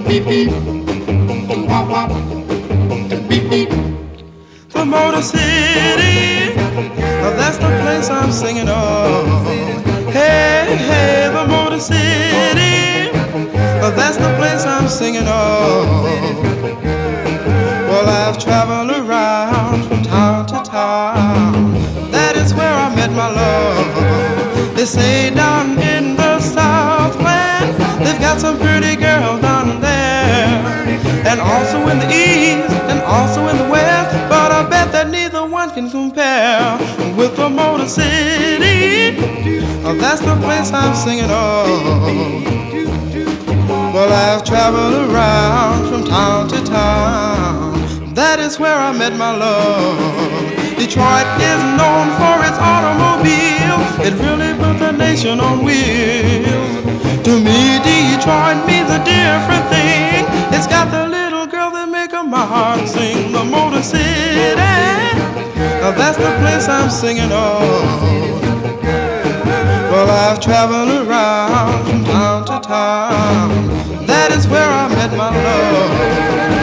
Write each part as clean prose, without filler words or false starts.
The Motor City, that's the place I'm singing of. Hey, hey, the Motor City, that's the place I'm singing of. Well, I've traveled around from town to town. That is where I met my love. They say down in the Southland, they've got some pretty girls down there, and also in the East, and also in the West. But I bet that neither one can compare with the Motor City. That's the place I'm singing of. Well, I've traveled around from town to town. That is where I met my love. Detroit is known for its automobile. It really put the nation on wheels. To me, Detroit means a different thing. It's got the little girl that make my heart sing. The Motor City, that's the place I'm singing of. Well, I've traveled around from town to town. That is where I met my love.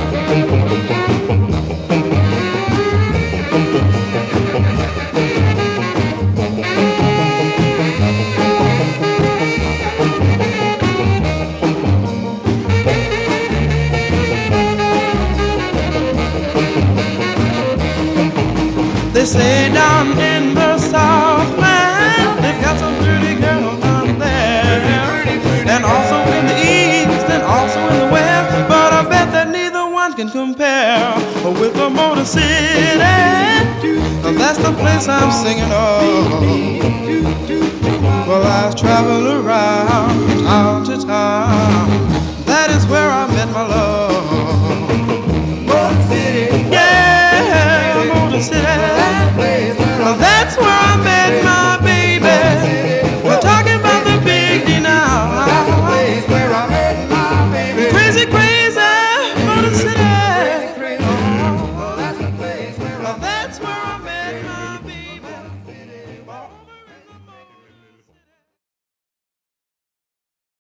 They say down in the Southland, they've got some pretty girls down there, and also in the East, and also in the West. But I bet that neither one can compare with the Motor City. That's the place I'm singing of. Well, I've traveled around from town to town. That is where I met my love. Motor City, yeah, Motor City.